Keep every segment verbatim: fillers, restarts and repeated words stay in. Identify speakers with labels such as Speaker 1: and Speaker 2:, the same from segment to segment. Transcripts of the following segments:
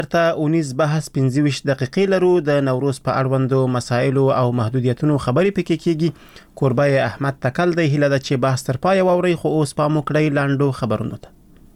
Speaker 1: ته اونیز بحث پنځه ویشت دقیقې لرو. د نوروز په اړوندو مسایلو او محدودیتونو خبرې پکې کیږي. کوربه احمد تکل دی. هیله ده چې بحث تر پای واوري، خو اوس پام وکړئ لاندو خبرونو ته.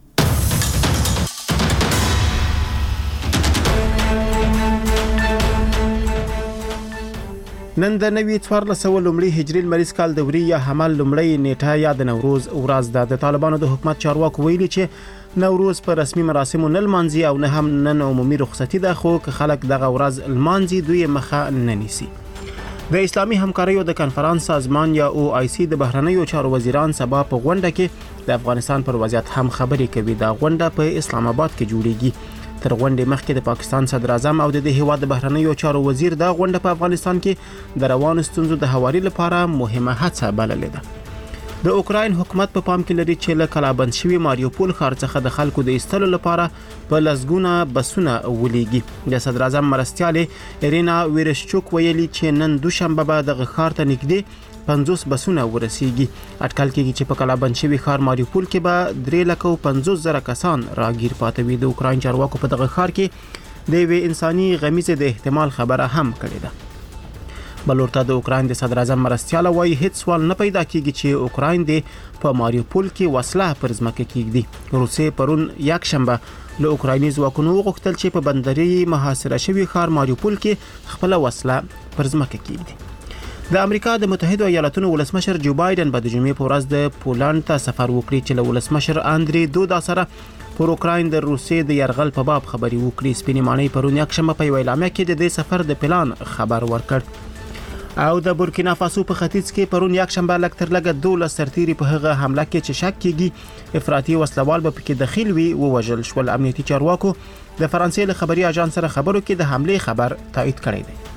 Speaker 1: نن د نوي څوارلس سوه لومړي هجري لمریز کال د وري یا حمل لومړۍ نیټه یا د نوروز ورځ ده. د طالبانو د حکومت چارواکو ویلي چې نوروز په رسمي مراسمو نه لمانځي او نه هم نن عمومي رخصتي ده، خو که خلک دغه ورځ لمانځي دوی مخه نه نیسي. د اسلامي همکاریو د کنفرانس سازمان یا او آی سی د بهرنیو چارو وزیران سبا په غونډه کې د افغانستان پر وضعیت هم خبرې کوي. دا غونډه په اسلام آباد کې جوړیږي. تر غونډې مخکې د پاکستان صدر اعظم او د دې هیواد د بهرنیو چارو وزیر دا غونډه په افغانستان کې د روانو ستونزو د هواري لپاره مهمه هڅه بللې ده. د اوکراین حکومت په پام کې لري چې له کلابند شوي ماریوپول ښار څخه د خلکو د ایستلو لپاره په لسګونه بسونه ولیږي. د صدر اعظم مرستیالې ایرینا ویرشچوک ویلي چې نن دوشنبه به دغه ښار ته نږدې پنځوس بسونه ورسیږي. اټکل کېږي چې په کلابند شوي ښار ماریوپول کې به درې لکه او پنځوس زره کسان راګیر پاتې وي. د اوکراین چارواکو په دغه ښار کې د یوې انساني غمیزې د احتمال خبره هم کړې ده. بل ورته د اوکراین د صدر اعظم مرستیاله وایي هیڅ سوال نه پیدا کېږي چې اوکراین د په ماریوپول کې وسله پر ځمکه کېږدي. روسیې پرون یک شنبه له اوکرایني ځواکونو وغوښتل چې په بندري محاصره شوي ښار ماریوپول کې خپله وسله پر ځمکه کېږدي. د امریکا د متحده ایالاتونو ولسمشر جو بایدن به د جمعې په ورځ د پولند ته سفر وکړي چې له ولسمشر اندری دودا سره پر اوکراین د روسیې د یرغل په باب خبرې وکړي. سپینې ماڼۍ پرون یک شنبه په یوه اعلامیه کې د دې سفر د پلان خبر ورکړ. او د بورکینا فاسو په ختیځ کې پرون یک شنبه لږ تر لږه دولس سرتیري په هغه حمله کې چې شک کېږي افراطي وسلوال به پکې دخیل وي ووژل شول. امنیتي چارواکو د فرانسې له خبري اژانس سره خبرو کې د حملې خبر تایید کړی دی.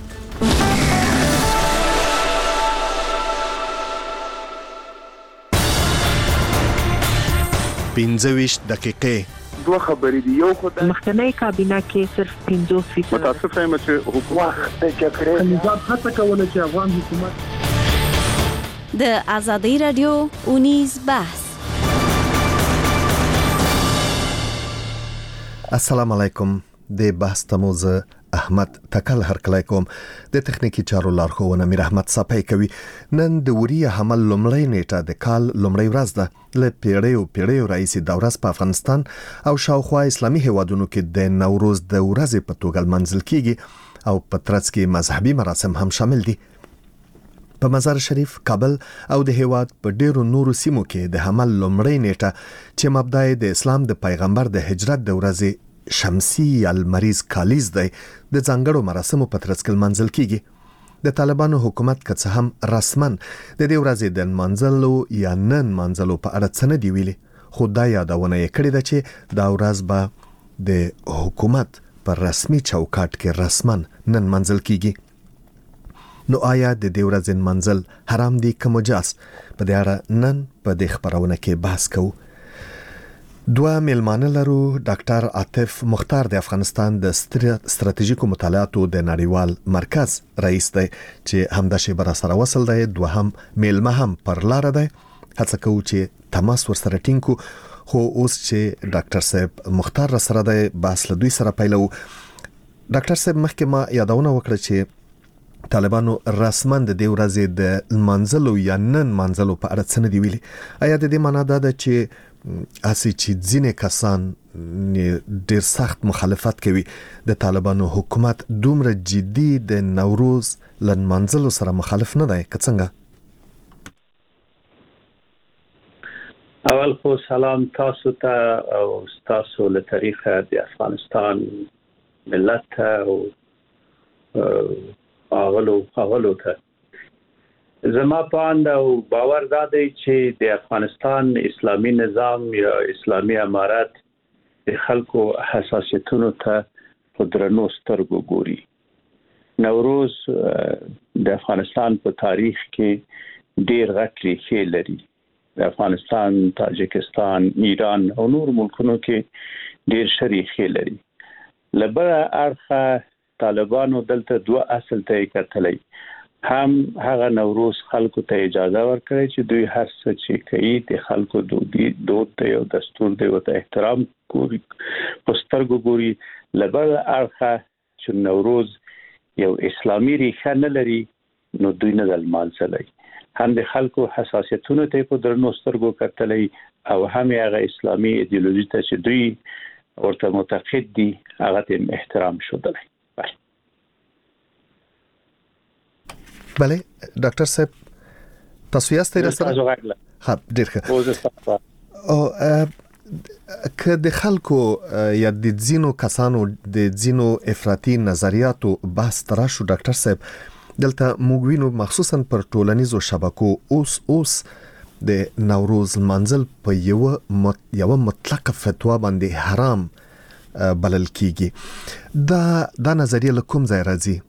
Speaker 2: پنځه ویشت دقیقې
Speaker 3: دوه خبرې دي. یو خو د
Speaker 4: مخکنی کابینه کې صرف پنځوس فیصد
Speaker 3: متاسف یم چې حکومت د جګړې نظام هڅه کوله چې افغان حکومت
Speaker 5: د ازادي رادیو اونیز بحث.
Speaker 2: السلام علیکم. د بحث تموز احمد تکل هرکلی کوم. د تخنیکی چارو لارښوونه میر احمد صاحب کوي. نن د وري حمل لومړی نیټه د کال لومړی ورځ ده. له پیړیو پیړیو راځي د ورځ په افغانستان او شاوخوا اسلامي هیوادونو کې د نوروز د ورځې په توګه منځل کیږي او په ترڅ کې مذهبي مراسم هم شامل دي. په مزار شریف، کابل او د هیواد په ډیرو نورو سیمو کې د حمل لومړی نیټه چې مبدا د اسلام د پیغمبر د هجرت د ورځې شمسی یا لمریز کالیز دی د ځانګړو مراسمو په ترڅ کې منځل کیږي. د طالبانو حکومت که څه هم رسمن د دې ورځې د منځلو یا نن منځلو په اړه څه نه دی ویلي، خو دا یادونه یې کړې ده چې دا ورځ به د حکومت په رسمي چوکاټ کې رسمن نن منځل کیږي. نو آیا د دې ورځې منځل حرام دی که مجاز؟ په دې اړه نن په دې خبرونه کې بحث کوو. دوه میلمانه لرو. ډاکټر عاطف مختار د افغانستان د ستراتیژیکو مطالعاتو د نړیوال مرکز رئیس دی چې همدا شی بر سره وصل دی. دوهم میلمه هم پر لار دی. هڅه کوو چې تماس ورسره ټینګ کو، خو اوس چې ډاکټر صاحب مختار را سره دی بحث له دوی سره پیلو. ډاکټر صاحب مخکې ما یادونه وکړه چې طالبانو رسمن د دې ورځې د منځلو یا نن منځلو په اړه څه نه دی ویلي. آیا د دې معنا دا ده چې اسی چې ځینې کسان ډیر سخت مخالفت کوي د طالبانو حکومت دومره جدي د نوروز لن منځلو سره مخالف نه دی که څنګه؟
Speaker 6: اول خو سلام تاسو ته او تاسو له طریقه د افغانستان ملت او اغلو اغلو ته زما پاند او باور دا دی چې د افغانستان اسلامي نظام یا اسلامي امارت د خلکو حساسیتونو ته په درنو سترګو ګوري. نوروز د افغانستان په تاریخ کې ډیر غټ ریښې لري. د افغانستان، تاجکستان، ایران او نور ملکونو کې ډیر شریخې لري. لبره اړخه طالبانو دلته دوه اصل ته کتلې. هم هغه نوروز خلکو ته اجازه ورکړي چې دوی هر څه چې کوي د خلکو دودي دود دی او دستور دی او ته احترام کوي پسترګو ګوري لبل اړخه چې نوروز یو اسلامي ریښه نه لري نو دوی نه د لمانځلای هم د خلکو حساسیتونو ته په درنو سترګو کتلې او هم هغه اسلامي ایدئولوژي ته چې دوی ورته معتقد دي هغه ته احترام شودلای.
Speaker 2: بله ډاکټر صاحب تاسو یاستئ را سره؟ ها ډیر ښه. او که د خلکو یا د ځینو کسانو د ځینو افراطي نظریاتو بحث تراشو ډاکټر صاحب دلته موږ وینو مخصوصا پر ټولنیزو شبکو اوس اوس د نوروز منزل په یو مت یو مطلق فتوا باندې حرام بلل کیږي. دا دا نظریه له کوم ځای راځي؟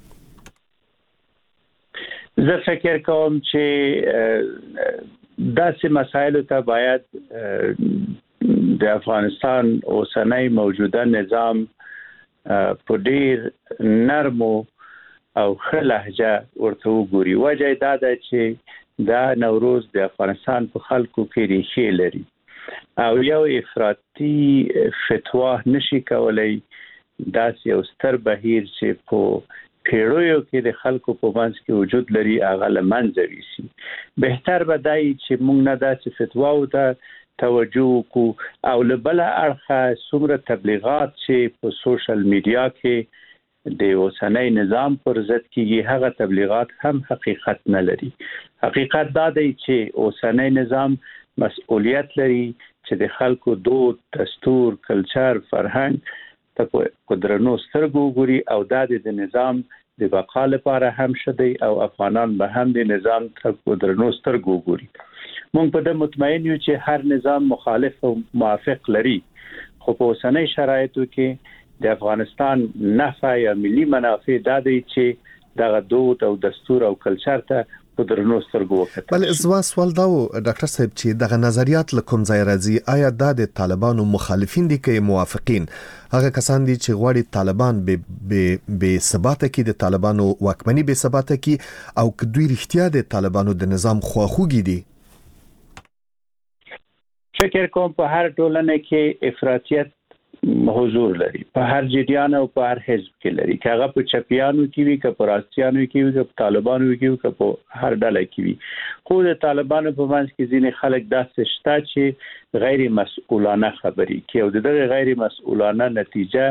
Speaker 6: زه فکر کوم چې داسې مسایلو ته باید د افغانستان اوسنۍ موجوده نظام په ډیر نرمو او ښه لهجه ورته وګوري. وجه دا ده چې دا نوروز د افغانستان په خلکو کې ریښې لري او یو افراطي فتوا نشي کولای داسې یو ستر بهیر چې په پیړیو کې د خلکو په منځ کې وجود لري هغه لمنځه ویسي. بهتر به دی چې موږ نه داسې فتواو ته توجه وکړو او له بله اړخه څومره تبلیغات چې په سوشل میډیا کې د اوسنۍ نظام پر ضد کېږي هغه تبلیغات هم حقیقت نه لري. حقیقت دا دی چې اوسنۍ نظام مسؤلیت لري چې د خلکو دود، دستور، کلچر، فرهنګ ته قدرنو سترګو ګوري او دا د نظام د بقا لپاره هم شدي او افغانان به هم د نظام ته قدرنو سترګو ګوري. مونږ په دې مطمئن یو چې هر نظام مخالف او موافق لري خو په اوسنۍ شرایطو کې د افغانستان نفع یا ملي منافع دا دی چې دغه دود او دستور او کلچر ته قدرنو سترګو وکړي.
Speaker 2: بل زما سوال دا و ډاکټر صاحب چې دغه نظریات له کوم ځای راځي؟ آیا دا د طالبانو مخالفین دي که موافقین؟ هغه کسان دي چې غواړي طالبان به به ثباته کې د طالبانو واکمنۍ به ثباته کې او که دوی رښتیا د طالبانو د نظام خواخوږي دي؟
Speaker 6: فکر کوم په هر ټولنه کې افراطیت حضور لري، په هر جریان او په هر حزب کې لري، که هغه په چپیانو کې وي، که په راستیانو کې وي، که په طالبانو کې وي، که په هر ډله کې وي. خو د طالبانو په منځ کې ځینې خلک داسې شته چې غیر مسؤلانه خبرې کوي او دغه غیر مسؤلانه نتیجه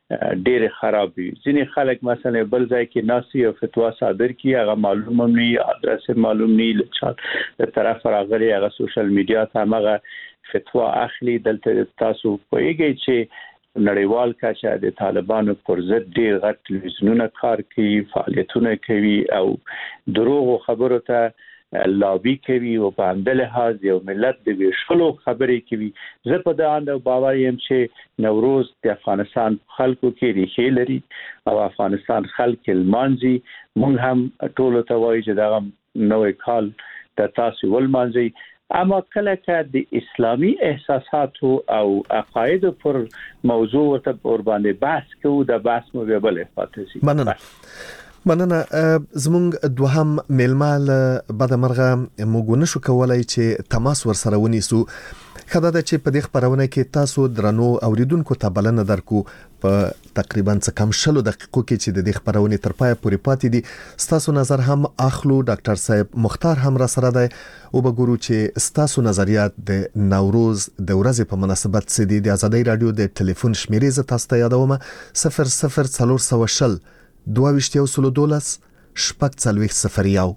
Speaker 6: ډېر خراب وي. ځینې خلک مثلا بل ځای کې ناسي او فتوا صادر کوي، هغه معلوم هم نه ادرس معلوم نه لچا طرف راغلي، هغه سوشل میډیا ته هغه فتوا اخلي. دلته تاسو پوهیږئ چې نړیوال کچه د طالبانو پر ضد ډېر غټ تلویزیونونه کار کوي، فعالیتونه کوي او دروغ خبرو ته لابي کوي او په همدې لحاظ یو ملت د ویشلو خبرې کوي. زه په دې اند باور یم چې نوروز د افغانستان خلکو کې ریښې لري او افغانستان خلک لمانځي. موږ هم ټول ته وایي چې دا نوې کال د تاسو ولمانځي، اما کله که د اسلامی احساساتو او عقاید پر موضوع ورته ور باندې بحث کوو د بحث مو به بل افاته شي.
Speaker 2: مننه مننه. زمونږ دوهم میلمال بدمرغه موږ نشو کولای چې تماس ور سره ونیسو. خدای دا چې په دې خبرونه کې تاسو درنو اوریدونکو ته بلنه درکو په تقریبا څه کم شلو دقیقو کې چې د دې خبرونه تر پای پورې پاتې دي. ستاسو نظر هم اخلو. ډاکټر صاحب مختار هم را سره دی او وګورو چې ستاسو نظریات د نوروز د ورځې په مناسبت څه دي. د ازادۍ رادیو د ټلیفون شمیرې ز تاسو ته یادوم صفر صفر څلور سوه شل دوه ویشت یو سلو دولس شپږ څلوېښت صفر یو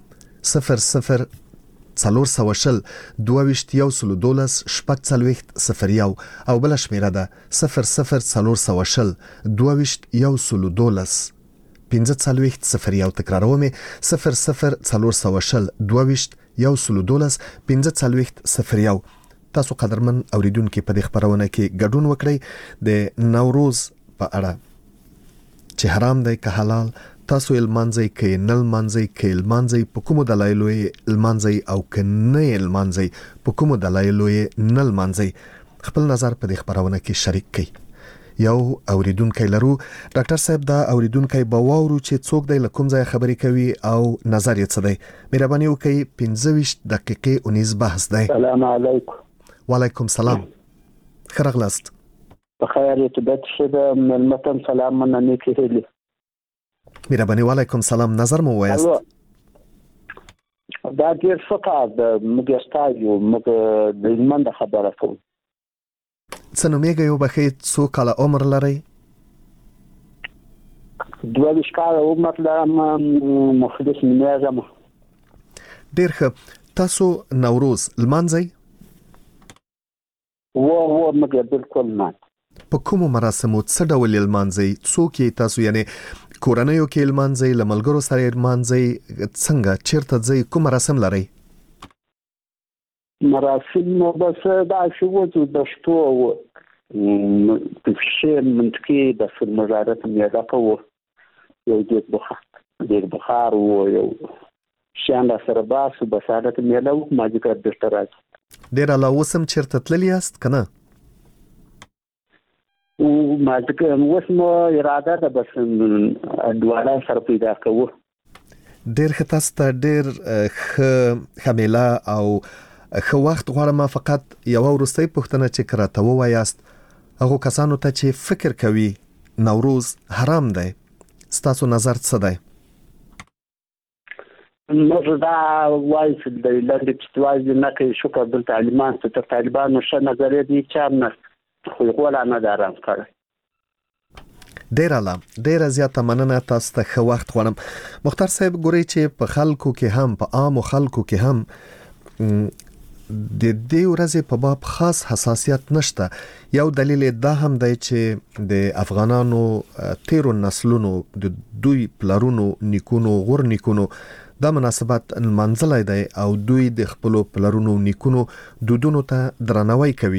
Speaker 2: صفر صفر څلور سوه شل دوه ویشت یو سلو دولس شپږ څلوېښت صفر یو او بل شمیره ده صفر صفر څلور سوه شل دوه ویشت یو سلو دولس پنځه څلوېښت صفر یو. تکراروم صفر صفر څلور سوه شل دوه ویشت یو سلو دولس پنځه څلوېښت صفر یو. تاسو قدرمن اوریدونکو په دې خبرونه کې ګډون وکړئ د نوروز په اړه چې حرام دی که حلال، تاسو المانځي کې نل مانځي کې المانځي په کومو دلایلو المانځي او که نه المانځي په کومو دلایلو نل مانځي. خپل نظر په دې خبرونه کې شریک کړئ. یو اوریدونکو لرو. ډاکټر صاحب دا اوریدونکو به واورو چې څوک دی له کوم ځای خبرې کوي او نظر یې څه دی. مهرباني وکړئ پنځه ویشت دقیقې اونیز بحث دی.
Speaker 3: السلام علیکم.
Speaker 2: وعلیکم السلام. خرغلاست.
Speaker 3: بخیر طبیعت شده ملمتن سلام من نیکی هیلی.
Speaker 2: مهرباني وعلیکم سلام. نظر مو وایست.
Speaker 3: دا ډیر ښه د موږ استایو موږ د ایمان د خبره کوو.
Speaker 2: څه نومیږي یو بخې څو کاله عمر لري؟
Speaker 3: دوه ویشت کاله عمر لرم. مخلص نومیږم.
Speaker 2: ډیر ښه. تاسو نوروز لمانځئ؟
Speaker 3: و و موږ بالکل نه.
Speaker 2: په کومو مراسمو څه ډول لمانځئ؟ څوک یې تاسو یعنی کورنیو کې لمانځئ، له ملګرو سره لمانځئ، څنګه چیرته ځئ، کوم مراسم لرئ؟
Speaker 3: مراسم نو بس دا چې وځو د شتو په شی منطقي د مزارت میاده کوو. یو دې بخار دې بخار و یو شان سره باسو بسادت میاده و ما ذکر درته راځي.
Speaker 2: ډیر علاوه سم چیرته تللی یاست کنه؟
Speaker 3: او ما ذکر اوس نو اراده ده بس دواړه سره پیدا کوو.
Speaker 2: ډیر ښه. تاسو ته ډیر ښه خمیله او ښه وخت غواړم. فقط یو وروستۍ پوښتنه چې کراته ووایاست هغو کسانو ته چې فکر کوي نوروز حرام دی، ستاسو نظر څه دی؟
Speaker 3: موږ دا وایو چې د لنډې پښتوازي نه کوي شکر دلته طالبان ته تر طالبانو ښه نظریه دی چا نه خو غولا نه د آرام کړی.
Speaker 2: ډیر اعلی. ډیره زیاته مننه. تاسو ته ښه وخت غواړم. مختار صاحب ګورئ چې په خلکو کې هم په عامو خلکو کې هم د دې ورځې په باب خاص حساسیت نشته. یو دلیل دا هم دی چې د افغانانو تیرو نسلونو د دوی پلرونو نیکونو غور نیکونو دا مناسبت منځلای دی او دوی د خپل پلرونو نیکونو دودونو ته درناوی کوي.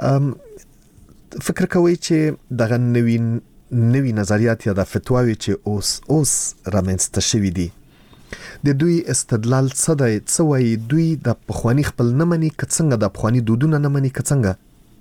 Speaker 2: فکر کوي چې دغه نوی نوی نظریات یا د فتواوی چې اوس اوس رامنځته شوي دي د دوی استدلال څه دی؟ څه وایي دوی د پخوانی خپل نه مني که څنګه د پخوانی دودونه نه مني که څنګه؟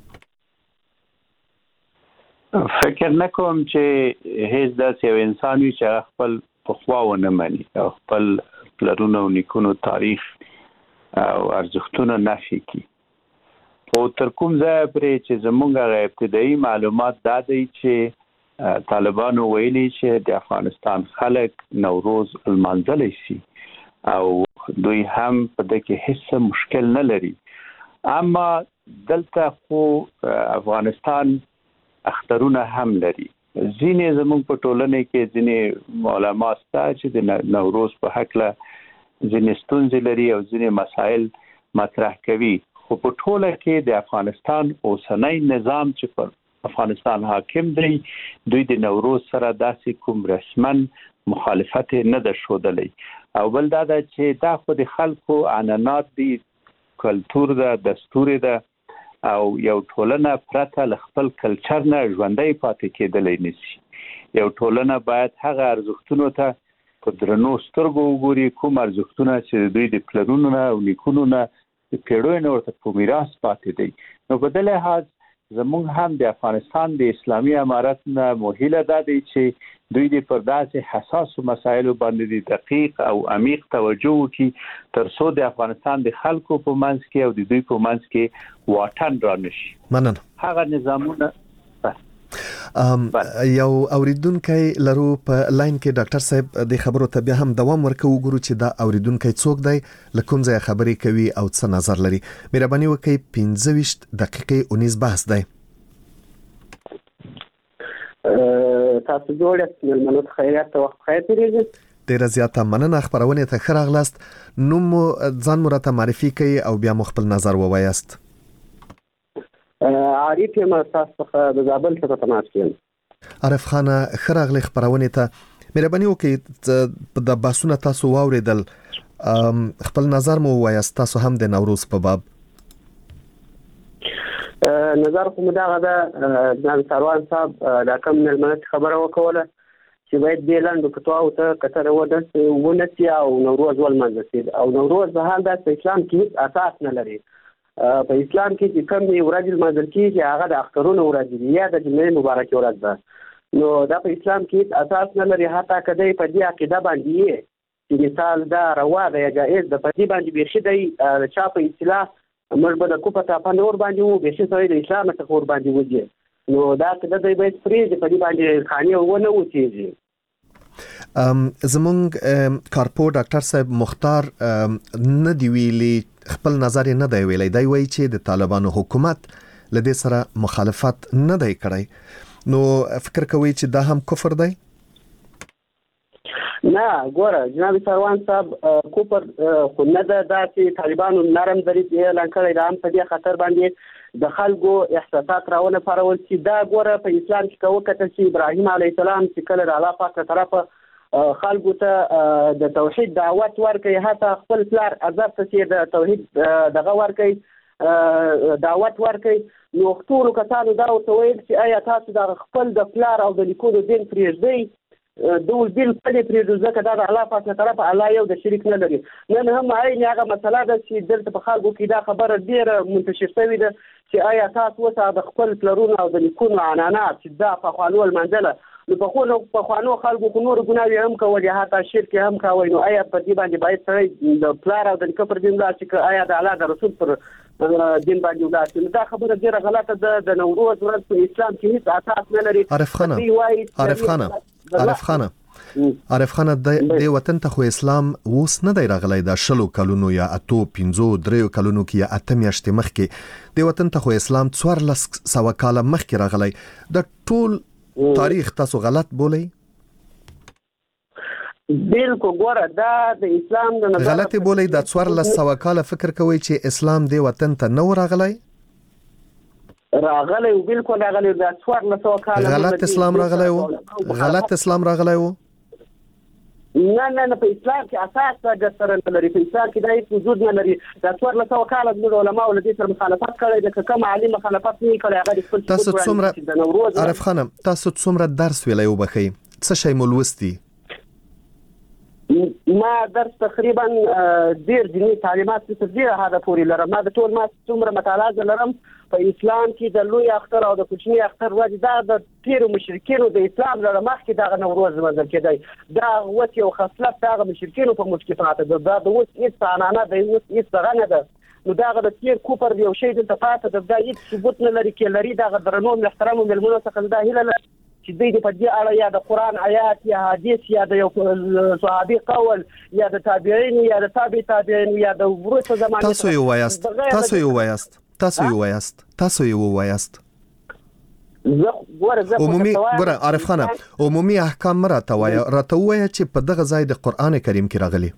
Speaker 6: فکر نکوم چې هیڅ داسې یو انسان وي چې خپل پخوا ونه مني او خپل پلرونو او نیکونو تاریخ او ارزښتونه نفي کړي. خو تر کوم ځایه پرې چې زموږ هغه ابتدایي معلومات دا دی چې طالبانو ویلي چې د افغانستان خلک نوروز لمانځلی شي او دوی هم په دې کې هیڅ مشکل نه لري. اما دلته خو افغانستان اخترونه هم لري. ځینې زموږ په ټولنه کې ځینې علما ستا چې د نوروز په هکله ځینې ستونزې لري او ځینې مسایل مطرح کوي. خو په ټوله کې د افغانستان اوسنی نظام چې پر افغانستان حاکم دی دوی د نوروز سره داسې کوم رسمن مخالفت نه ده ښودلی. او بل دا ده چې دا خو د خلکو عنعنات دي، کلتور ده، دستور ده او یو ټولنه پرته له خپل کلچر نه ژوندی پاتې کېدلی نشي. یو ټولنه باید هغه ارزښتونو ته په درنو سترګو وګوري کوم ارزښتونه چې دوی د پلرونو نه او نیکونو نه د پیړیو نه ورته په میراث پاتې دی. نو په دې لحاظ زموږ هم د افغانستان د اسلامي امارت نه موهیله دا دی چې دوی د پر داسې حساسو مسایلو باندې دقیق او عمیق توجه وکړي تر څو د افغانستان د خلکو په منځ کې او د دوی په منځ کې واټن را نشي.
Speaker 2: مننه.
Speaker 6: هغه نظامونه
Speaker 2: ام یو اوریدونکو لرو په لاین کې ډاکټر صاحب د خبرو ته بیا هم دوام ورکو وګورو چې دا اوریدونکو څوک دی، لکه ځای خبرې کوي او څه نظر لري. مهرباني وکړئ پنځه ویشت دقیقې اونیز بحث دی.
Speaker 3: تاسو جوړه ملمنو خیرات او خیر ترېږي.
Speaker 2: ډیره زیاته مننه. خبرونه ته ښه راغلاست. نوم ځان مرته معرفي کړئ او بیا مو خپل نظر ووایاست.
Speaker 3: عارف یم تاسو د زابل څخه تماس کوم.
Speaker 2: عارف خان خراغلی خبرونه ته مهرباني وکړئ د باسونه تاسو واوریدل خپل نظر مو وایاست تاسو هم د نوروز په باب.
Speaker 3: نظر کوم دا غدا ځان سروان صاحب دا کوم ملمنه خبره وکوله چې باید د لاندو کتواو ته کتره وده ونسي او نوروز ولمنځي او نوروز به حال د اسلام کې اساس نه لري په اسلام کې چې کوم ورځ المنزل کې هغه د اخترونو ورځ دی یا د جمعې مبارکه ورځ ده نو دا په اسلام کې اساس نه لري حتی کدی په دې عقیده باندې چې مثال دا روا ده یا جائز ده په دې باندې بيخي دی چا په اصطلاح موږ به د کوپه په نور باندې وو بيخي سوی د اسلام څخه ور باندې وځي نو دا کده دی به فریج په دې باندې خاني ونه وچیږي.
Speaker 2: ام زمونږ کارپو ډاکټر صاحب مختار نه دی ویلي خپل نظر نه دی ویلي دی وایي چې د طالبانو حکومت لدې سره مخالفت نه دی کړی نو فکر کوي چې دا هم کفر دی؟
Speaker 3: نه ګوره جناب سروان صاحب کوپر خو نه ده دا چې طالبانو نرم دریځ اعلان کړی دا هم په دې خطر باندې د خلکو احساسات راونه پارول چې دا ګوره په اسلام کې کوو کته چې ابراهیم علیه السلام چې کله د الله پاک طرفه خلکو ته د توحید دعوت ورکړي حتی خپل پلار عذاب ته چې د توحید دغه ورکړي دعوت ورکړي نو ټول کسانو دا ورته ویل چې آیا تاسو د خپل د پلار او د لیکونو دین پرېږدئ دول بل په دې پرېږدو ځکه دا د الله پاک طرف الله یو د شریک نه لري. نن هم عین هغه مسله ده چې دلته په خلکو کې دا خبره ډیره منتشر شوې ده چې آیا تاسو وسه د خپل پلرونو او د لیکونو عنعنات چې دا په خوانو المنزله نو په خوانو په خوانو خلکو خو نور ګناوي هم کولې حتی شرک هم کوي نو آیا په دې باندې باید سره د پلار او د کفر دین لا چې آیا د الله د رسول پر دین باندې ولاسي دا خبره ډیره غلطه ده. د نوروز ورځ په اسلام کې هیڅ اساس نه لري.
Speaker 2: عارف خانه عارف خانه عارف خانه عارف خانه د وطن ته خو اسلام اوس نه دی راغلی دا شلو کلونو یا اتو پنځو دریو کلونو کې یا اته میاشتې مخکې د وطن ته خو اسلام څوارلس سوه کاله مخکې راغلی د ټول تاریخ تاسو غلط بولئ؟
Speaker 3: بالکل ګوره دا د اسلام د نظر
Speaker 2: غلط بولئ د څوارلس سوه کاله فکر کوئ چې اسلام د وطن ته نو راغلی؟
Speaker 3: راغلی و بالکل راغلی دا څوارلس سوه کاله
Speaker 2: غلط اسلام راغلی و غلط اسلام راغلی و
Speaker 3: نه نه نه په اسلام کې اساس د سره نه لري په اسلام کې دا هیڅ وجود نه لري دا څوارلس سوه کاله د علماء ول دې سره مخالفت کړی د کوم عالم مخالفت نه کړی هغه خپل
Speaker 2: تاسو څومره عارف خانم تاسو څومره درس ویلی وبخئ څه شی مو لوستی؟
Speaker 3: ما درس تقریبا ډیر دیني تعلیمات څه ډیر هدا پوری لرم ما د ټول ما څومره مطالعه لرم په اسلام کې د لوی اختر او د کوچنی اختر ورځ دا د تیرو مشرکینو د اسلام لپاره مخکې دا نوروز منځل کېدی دا وت یو خصلت دا مشرکینو په مشکفات دا د اوس هیڅ عنانه د اوس هیڅ غنه ده نو دا د تیر کوپر یو شی د تفاته د دا هیڅ ثبوت نه لري کې لري دا درنو محترم ملمنو څخه دا هله چې دوی په دې اړه یا د قران آیات یا حدیث یا د یو صحابي قول یا د تابعین یا د تابع تابعین یا د ورته زمانه
Speaker 2: تاسو یو وایست تاسو یو وایست تاسو یو وایست تاسو یو وایست عمومي ګوره عارف خانه عمومي احکام راته وایي راته وایي چې په دغه ځای د قران کریم کې راغلي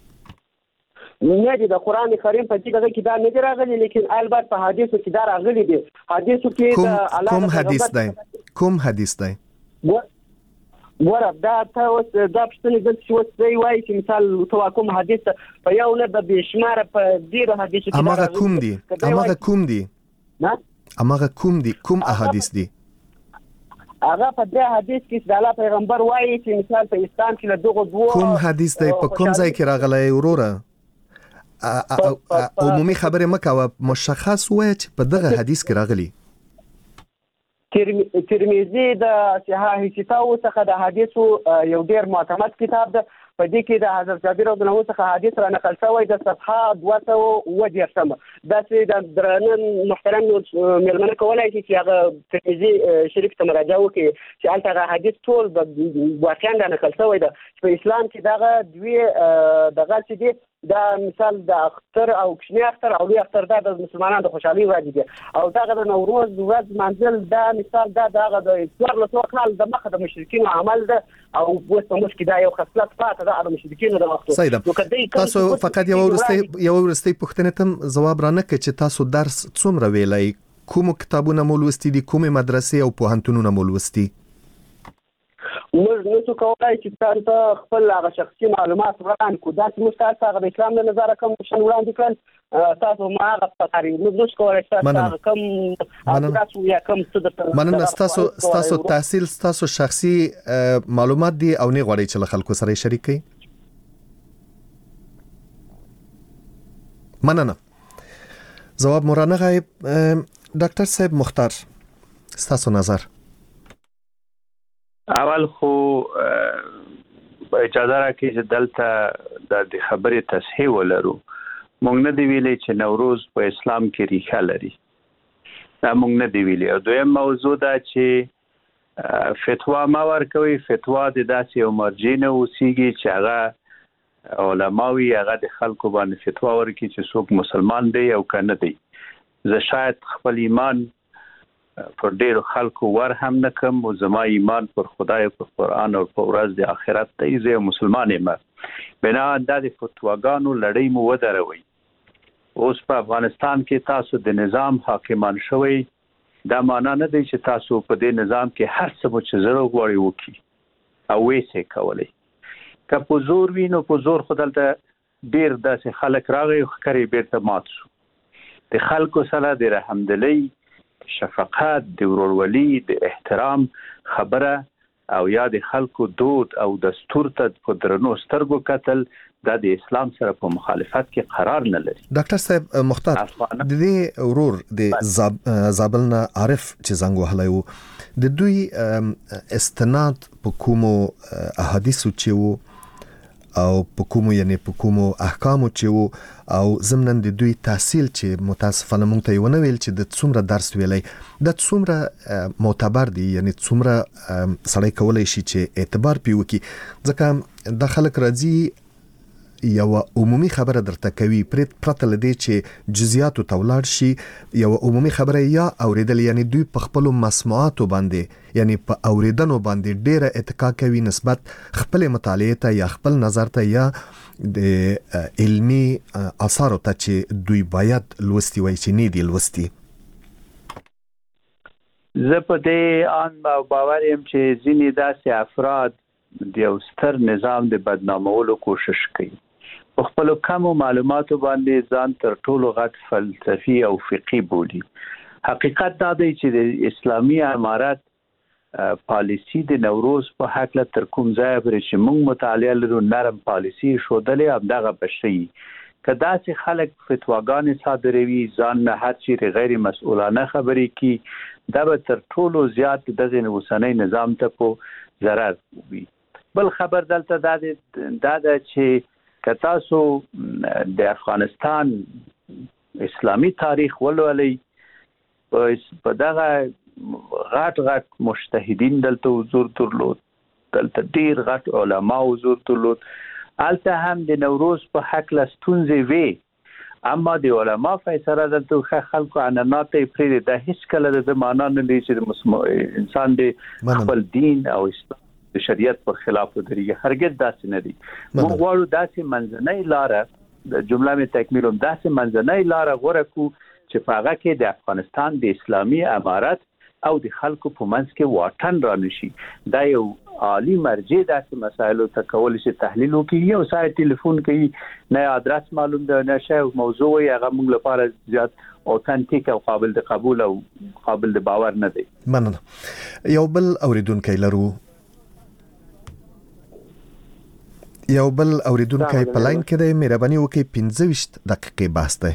Speaker 3: نه دي د قران کریم په دې کې دا نه دی راغلي لیکن البته په حدیثو کې دا راغلي دي حدیثو کې د الله
Speaker 2: کوم حدیث دی کوم حدیث دی
Speaker 3: ګوره دا تاسو دا پښتني د څه وایي وایي چې مثال تو کوم حدیث په یو نه د بشمار په ډیرو حدیثو کې
Speaker 2: امغه کوم دي امغه کوم دي
Speaker 3: نه
Speaker 2: امغه کوم دي کوم احادیث دي
Speaker 3: هغه په دې حدیث کې د الله پیغمبر وایي چې مثال په اسلام کې له دغه دوه
Speaker 2: کوم حدیث دی په کوم ځای کې راغلی وروره عمومي خبره مکوه مشخص وایي چې په دغه حدیث کې راغلی
Speaker 3: ترمذی د صحاح کتاب څخه د حدیثو یو ډیر معتمد کتاب ده په دې کې د حضرت جابر رضی الله عنه څخه حدیث را نقل شوی د صفحه دوه سوه اووه دېرشم دا چې د درنه محترم مېلمنه کولی شي چې هغه ترمذي شریف ته مراجعه وکړي چې هلته هغه حدیث ټول د واقعا را نقل شوی ده چې په اسلام کې دغه دوی دغه چې دي دا مثال د اختر او کوچنی اختر او لوی اختر دا د مسلمانانو د خوشحالي ورځ دي او دغه د نوروز ورځ منځل دا مثال دا دغه د څوارلس سوه کال د مخه د مشرکینو عمل ده او اوس په موږ کې دا یو خصلت پاته ده د مشرکینو د وختو
Speaker 2: تاسو فقط یو ورستۍ یو ورستۍ پوښتنې ته ځواب را نه کړئ چې تاسو درس څومره ویلی کوم کتابونه مو لوستي دي کومې مدرسې او پوهنتونونه مو لوستي
Speaker 3: موږ نشو کولای چې تاسو خپل هغه شخصي معلومات وړاندې کړو دا چې موږ تاسو هغه د اسلام له نظره کوم شن وړاندې کړل تاسو ما هغه فکرې موږ نشو کولای تاسو کوم تاسو یا کوم څه
Speaker 2: مننه تاسو تاسو تحصیل تاسو شخصي معلومات دي او نه غواړئ چې له خلکو سره شریک کړئ مننه جواب مورانه غایب. ډاکټر صاحب مختار، ستاسو نظر؟
Speaker 6: اول خو اجازه راکړئ چې دلته د خبرې تصحیح ولرو. موږ نه دی ویلي چې نوروز په اسلام کې ریښه لري، دا موږ نه دی ویلي. او دویم موضوع دا چې فتوا ما ورکوي، فتوا د داسې یو مرجع نه اوسېږي چې هغه علماوي هغه د خلکو باندې فتوا ورکړي چې څوک مسلمان دی او که نه دی. زه شاید خپل ایمان پر ډیرو خلکو ور هم نه کم او زما ایمان پر خدای، پر قرآن او پر ورځ د آخرت دی. زه مسلمان یم. بنا دا د فتواګانو لړۍ مو ودروي. اوس په افغانستان کې تاسو د نظام حاکمان شوي، دا معنا نه دی چې تاسو په دې نظام کې هر څه مو چې زړه غواړي وکړي او ویسې کولی. که په زور وي نو په زور خو دلته ډېر داسې خلک راغی ښکاري بیرته مات شو. د خلکو سره د رحمدلۍ، شفقت، د ورورولي، د احترام خبره او یا د خلکو دود او دستور ته په درنو سترګو کتل، دا د اسلام سره په مخالفت کې قرار نه لري.
Speaker 2: ډاکټر صاحب مختار، د دې ورور د زابل نه عارف چې زنګ وهلی و، د دوی استناد په کومو احادیثو چې وو او په کومو یعنی په کومو احکامو چې وو او ضمناً د دوی تحصیل چې متاسفانه مونږ ته یې ونه ویل چې د څومره درس ویلی، دا څومره معتبر دی، یعنی څومره سړی کولی شي چې اعتبار پې وکړي. ځکه دا خلک راځي یو عمومي خبره درته کوي پرته له دې چې جزئیاتو ته ولاړ شي. یو عمومي خبره یا اوریدل، یعنی دوی په خپلو مسموعاتو باندې یعنی په اوریدنو باندې ډیره اتکا کوي نسبت خپل مطالعه ته یا خپل نظر ته یا د علمي اثارو ته چې دوی باید لوستي وای چې نه دي لوستي.
Speaker 6: زه په دې ان باور یم چې ځینې داسې افراد د یو ستر نظام د بدنامولو کوشش کوي. په خپلو کمو معلوماتو باندې ځان تر ټولو غټ فلسفي او فقهي بولي. حقیقت دا دی چې د اسلامي امارت پالیسی د نوروز په هکله تر کوم ځایه پورې چې موږ مطالعه لرو نرم پالیسی ښودلې، همدغه به شي. که داسې خلک فتواګانې صادروي، ځان نه هر چیرې غیر مسؤلانه خبرې کوي، دا به تر ټولو زیات دغه اوسنی نظام ته په ضرر وي. بل خبر دلته دا ده چې که تاسو د افغانستان اسلامي تاریخ ولولئ، په دغه غټ غټ مجتهدین دلته حضور درلود، دلته ډیر غټ علما حضور درلود. هلته هم د نوروز په هکله ستونزې وې، اما د علما فیصله دلته خلکو عنعنات یې پرېږدي. دا هېڅکله د معنا نه دی چې انسان د خپل دین او اسلام د شریعت پر خلاف ودرېږي. هرګز داسې نه دی. موږ غواړو داسې منځنۍ لاره، د جمله مې تکمیل هم، داسې منځنۍ لاره غوره کړو چې په هغه کې د افغانستان د اسلامي امارت او د خلکو په منځ کې واټن را نشي. دا یو عالی مرجع داسې مسایلو ته کولی شي تحلیل وکړي. یو سړی ټلیفون کوي، نه ادرس معلوم ده، نه شی موضوع وي، هغه موږ لپاره زیات اوتنټیک او قابل د قبول او قابل د باور نه دی.
Speaker 2: مننه. یو بل اوریدونکی لرو یو بل اوریدونکی په لاین کې دی. مهرباني وکړئ پنځه ویشت دقیقې بحث دی.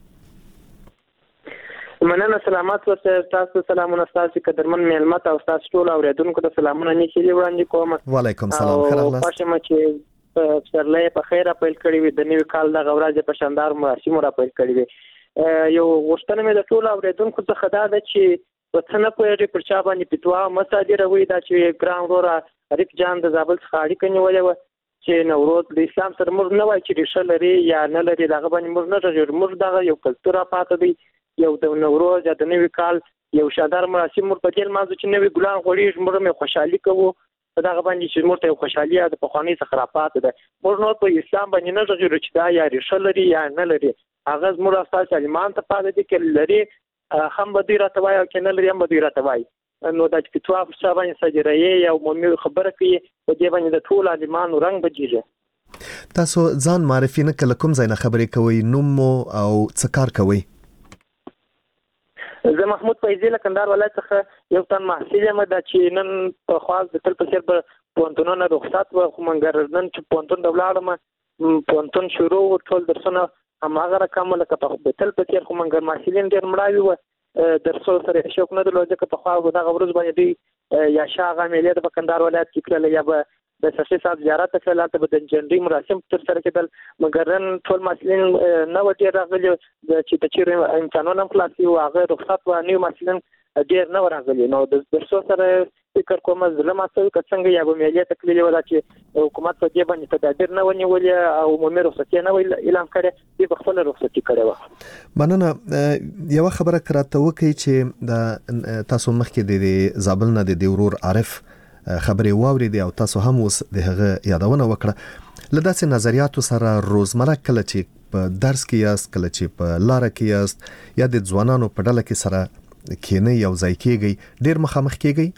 Speaker 7: مننه. سلامات ورته تاسو. سلامونه تاسو قدرمن میلمت او تاسو ټول اوریدونکو ته سلامونه نیکي وړاندې کوم.
Speaker 2: وعلیکم سلام. خیر الله.
Speaker 7: خوشم چې پسرلی په خیر پیل کړی وي، د نوي کال د غورځ په شاندار مراسمو را پیل کړی وي. یو غوښتنه مې د ټول اوریدونکو څخه دا ده چې په څنګه پوهېږي پر چا باندې فتوا مصادروي. دا چې ګران وروره عارف جان د زابل څخه اړیکه نیولې وه چې نوروز د اسلام سره موږ نه وایي چې ریښه لري یا نه لري، دغه باندې موږ نه غږېږو. موږ دغه یو کلتور پاتې دی، یو د نوروز یا د نوي کال یو شاندار مراسم موږ په دې لمانځو چې نوي ګلان غوړېږي، موږ مې خوشحالي کوو په دغه باندې چې موږ ته یو خوشحالي د پخواني څخه راپاتې ده. موږ نور په اسلام باندې نه غږېږو چې دا یا ریښه لري یا نه لري. هغه زموږ ستاسو عالمان ته پاتې دي، که لري هم به دوی راته وایي او که نه لري هم به دوی راته وایي. نو دا چې فتوا په چا باندې صادروي یا عمومي خبره کوي، په دې باندې د ټولو عالمانو رنګ بجېږي.
Speaker 2: تاسو ځان معرفي نه کله کوم ځای نه خبرې کوئ، نوم مو او څه کار کوئ؟
Speaker 7: زه محمود فیضي له کندهار ولایت څخه یو تن محصل یم. دا چې نن په خواص د تل په څېر په پوهنتونونو رخصت وه، خو مګر نن چې پوهنتون ته ولاړم، پوهنتون شروع و، ټول درسونه هماغه رقم لکه په بتل په تیر خو منګر ماسلین ډیر مړاوي و درسو سره شوک نه درلود چې په خوا دغه ورځ باندې یا شاغه ملي د بکندار ولایت کې کړل یا به د شخصي صاحب زیارت ته لاته به د جنډي مراسم تر سره کېدل مګر نن ټول مسلین نو ډیر راغلي چې د چیرې امکانونه خلاصي او هغه رخصت و نیو مسلین ډیر نه راغلي نو د درسو سره فکر کوم ظلم اصل څنګه یا به ملي تکلیف ولا چې حکومت په دې باندې تدابیر نه ونیول او عمومي رخصت نه اعلان کړي د خپل رخصتي کړي و
Speaker 2: مننه یو خبره کراته وکي چې د تاسو مخکې د زابل نه د ورور عارف خبري واوري او تاسو هم اوس دغه یادونه وکړه لداسې نظریاتو سره روزمره کله چې په درس کې یاست کله چې په لار کې یاست یا د ځوانانو په ډله کې سره کینې یو ځای کېږي ډیر مخامخ کېږي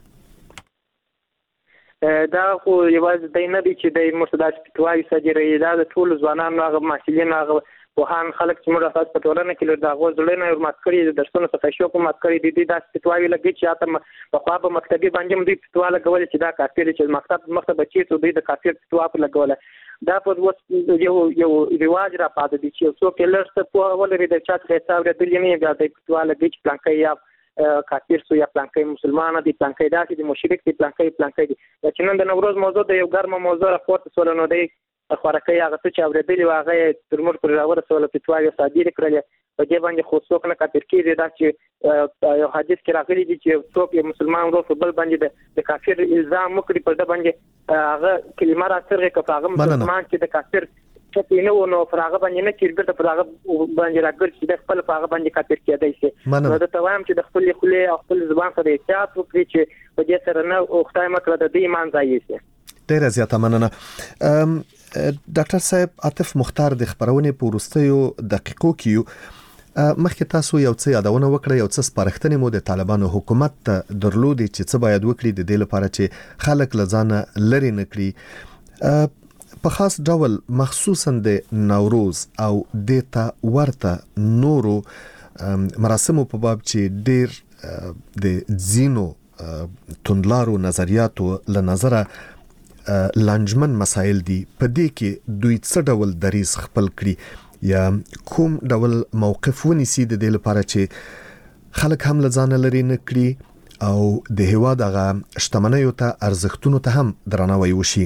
Speaker 7: دا خو یوازې د نه دي چې د مرتدات فتوای سجري دا د ټول ځوانانو هغه مسلین هغه وهان خلک چې موږ اساس په ټولنه کې دا غوښ ځلنه او مات کړی د درسونو څخه شو کوم مات کړی دي د فتوای لګي چې اته په خوا په مکتبي باندې موږ فتوا لګول چې دا کافر چې مکتب مکتب بچی ته د کافر فتوا په لګول دا په یو یو ریواج را پاتې دي چې څوک لرسته په ولري د چات حساب لري نه بیا د فتوا لګي چې پلانکې یا کافر سو یا پلانکې مسلمان دي پلانکې داسې دي مشرک دي پلانکې پلانکې دي چې نن د نوروز موضوع د یو ګرمه موضوع راپورته سول نو دی خورکې هغه چې اوریدلی واغې تر موږ پر راوړل سول فتوا صادره کړل په دې باندې خو څوک نه کافر کېږي دا چې یو حدیث کې راغلي دي چې څوک یو مسلمان ورو په بل باندې د کافر الزام وکړي په دې باندې هغه کلمه راځي چې هغه مسلمان چې د کافر چې نو نو فراغه باندې نه کېږي د فراغه باندې راګر چې د خپل فراغه باندې کافر کېدای شي نو دا توایم چې د خپل خله او خپل زبان سره احتیاط وکړي چې په دې سره نه او خدای مکړه د ایمان ځای شي.
Speaker 2: ډیر زیاته مننه. ډاکټر صاحب عاطف مختار د خبرونه په وروستیو دقیقو کې مخکې تاسو یو څه یادونه وکړه یو څه سپارښتنې مو د طالبانو حکومت ته درلودي چې څه باید وکړي د دې لپاره چې خلک لزانه لري نکړي په خاص ډول مخصوصا د نوروز او دیتا ورته نورو مراسمو په باب چې ډیر د زینو توندلارو نظریاتو له نظره لانجمن مسائل دي په دې کې دوی څه ډول دریز خپل کړي یا کوم ډول موقف ونیسي د دې لپاره چې خلک هم لزانه لري نکړي او د هیواد هغه شتمنیو ته ارزښتونو ته هم درناوی وشي.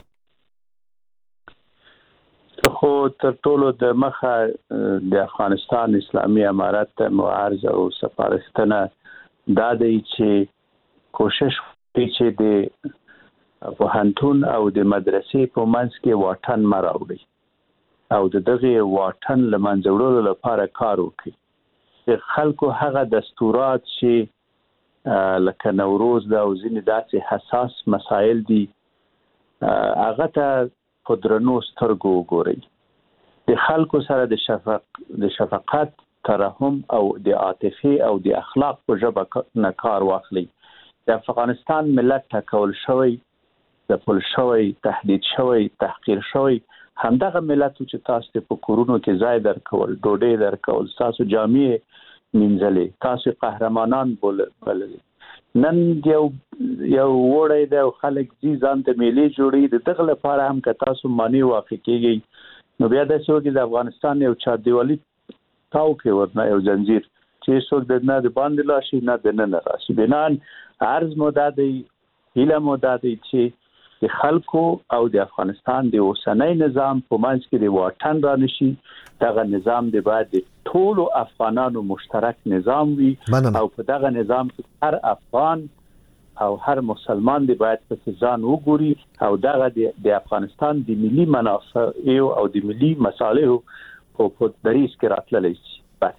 Speaker 6: خو تر ټولو د مخه د افغانستان اسلامي امارت معارض او سفارښتنه دا دی چې کوشش وکړي چې د پوهنتون او د مدرسې په منځ کې واټن مراوړي او د دغه واټن لمنځه وړلو لپاره کار وکړي. د خلکو هغه دستورات چې لکه نوروز دا او ځینې داسې حساس مسایل دي هغه ته په درنو سترګو وګورئ. د خلکو سره د شفق د شفقت ترحم او د عاطفي او د اخلاق په ژبه نه کار واخلي. د افغانستان ملت ټاکل شوی د پل شوی تهدید شوی تحقیر شوی همدغه ملت چې تاسو په کورونو کې ځای درکول ډوډۍ درکول تاسو جامع منځلې تاسو قهرمانان بولل نن یو یو وړي د خلک زی ځان ته میلي جوړي د دغه لپاره هم که تاسو مانی واقع کیږي نو بیا د څوک د افغانستان یو چا دیوالي تاو کې ورنه یو زنجیر چې څوک د نه د باندې لاشي نه د نه راشي بنان عرض مدادي هله مدادي چې د خلکو او د افغانستان د اوسنۍ نظام په منځ کې د واټن را نشي دغه نظام د بعد ټول افغانانو مشترک نظام وي او په دغه نظام کې هر افغان او هر مسلمان دی باید په ځان وګوري او دغه د افغانستان د ملي منافع او د ملي مصالحو په دریس کې راتللی شي.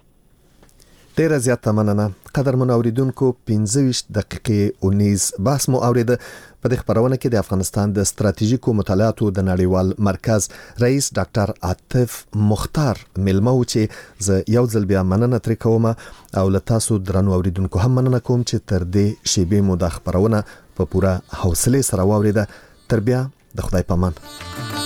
Speaker 2: ډیر زیاته مننه. قدر منوریدونکو پنځه ویشت دقیقې اونیز بحث مو اوریده. په دې خبرونه کې د افغانستان د ستراتیژیکو مطالعاتو د نړیوال مرکز رئیس ډاکټر عاطف مختار ملمو چې ز یو ځل بیا مننه تر کوم او له تاسو درنو اوریدونکو هم مننه کوم چې تر دې شیبې مو د خبرونه په پوره حوصله سره واوریده. تر بیا د خدای پامان.